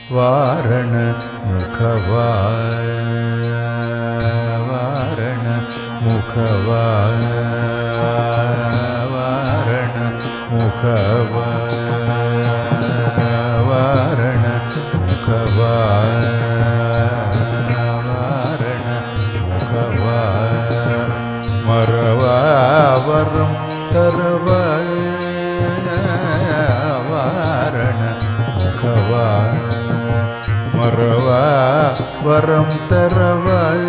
வாரண முகவாய் வாரண முகவாய் வாரண முகவாய் வாரண முகவாய் வாரண முகவாய் மறவாவரம் தரவாய் வாரண முகவாய் மறவா வரம் தரவாய்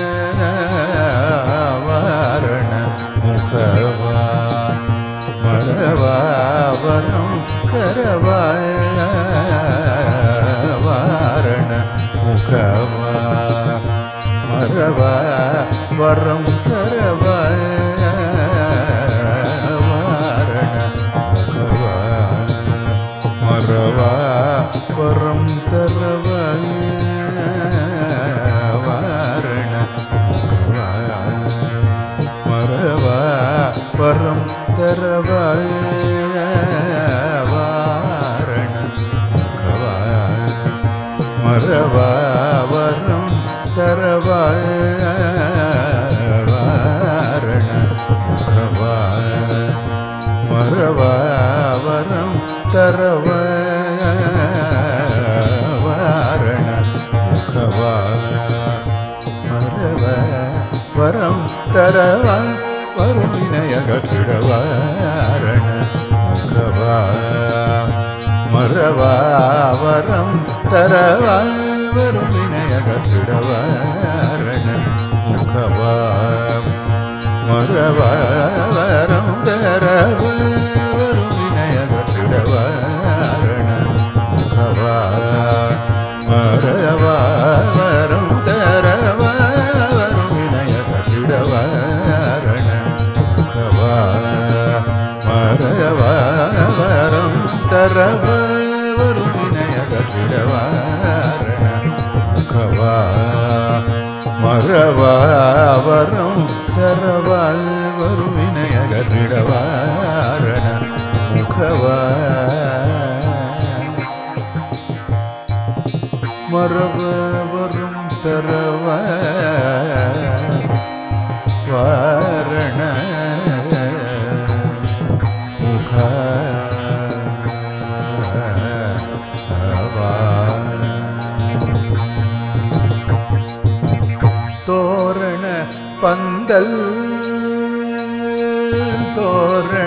வாரண முகவாய் மறவா வரம் தரவாய் வாரண முகவாய் மறவா வரம் தரவாய் வாரண முகவாய் மறவா வரம் தரவாய் வாரண முகவாய் மறவா வரம் தரவாய் வாரண முகவாய் மறவா வரம் தரவாய் வாரண முகவாய் மறவா வரம் தரவாய் வாரண முகவாய் மறவா வரம் தரவாய் வரும் வினையகற்றிடவாரண முகவாய் மறவா வரம் தரவாய் வரும் வினையகற்றிடவாரண முகவாய் மறவா வரம் தரவாய் வரும் வினையகற்றிடவாரண முகவாய் மறவா வரம் தரவாய் வரும் வினையகற்றிடவாரண முகவாய் மறவா வரம் தரவாய் வரும் வினையகற்றிடவாரண முகவாய் மறவா வரம் தரவாய் வரும் வினையகற்றிடவாரண முகவாய் மறவ வரம் தரவாய் வாரண தோரண பந்தல் தோரண